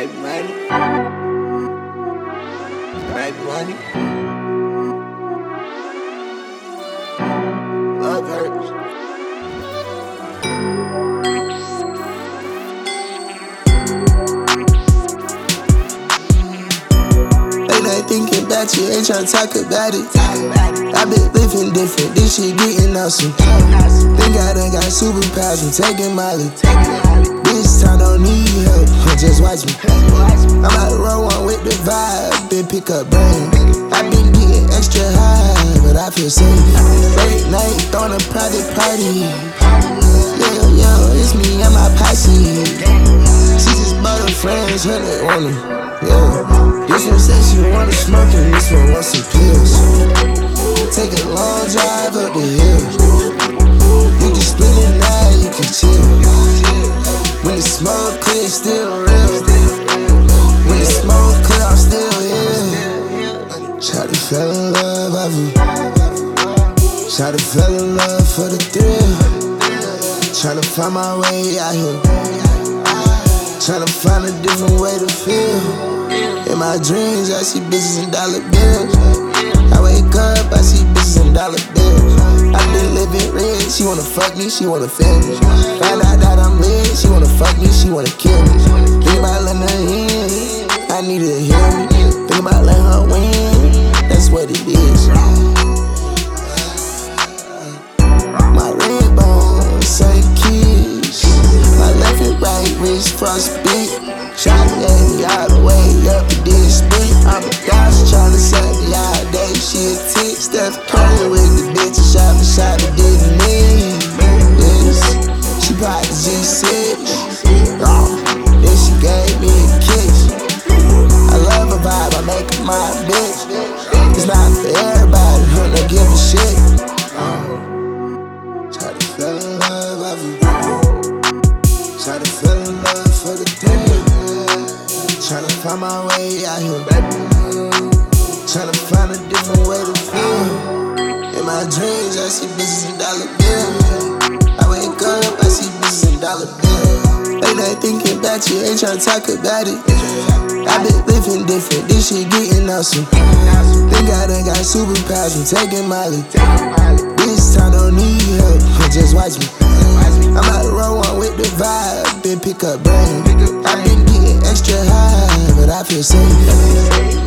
Make money. Make money. Love hurts. Late night thinking about you, ain't tryna talk about it. I been living different, this shit getting awesome. Think I done got superpowers from taking Molly. This time don't need help, just watch me. I'm out to roll one with the vibe, been pick up brain. I been getting extra high, but I feel safe. Late night, throwing a private party. Yeah, it's me and my posse. She just bought her friends, 100 on them. Yeah, this one says she wanna smoke and this one wants some pills. Take a long drive up the hill. You can split it now, you can chill. When the smoke clear, still real. When the smoke clear, I'm still here. Shawty fell in love, I you. Shawty fell in love for the thrill. Tryna find my way out here. Tryna find a different way to feel. In my dreams, I see bitches and dollar bills. I wake up, I see bitches and dollar bills. I been living rich, she wanna fuck me, she wanna feel me. Found out that I'm lit, she wanna fuck me, she wanna kill me. Think about letting her in, I need her to hear me. Think about letting her win, that's what it is. My red bone, say keys. My left and right wrist frostbite. Shawty let me all the way up to this split. I'm a gosh tryna suck me all day. She a tick, Steph Curry with the bitch. Shot it didn't need this. She bought the G6. Then she gave me a kiss. I love her vibe, I make her my bitch. It's not for everybody, I don't give a shit. Shawty fell in love, I you. Shawty fell in love for the day. Tryna find my way out here, baby. Tryna find a different way to feel. In my dreams, I see bitches and dollar bills. I wake up, I see bitches and dollar bills. Late night thinking about you, ain't tryna talk about it. I been living different, this shit getting awesome. Think I done got superpowers from taking Molly. This time don't need help, just watch me. I'm out to roll one with the vibe, been pick up brain. I been getting extra high, but I feel safe.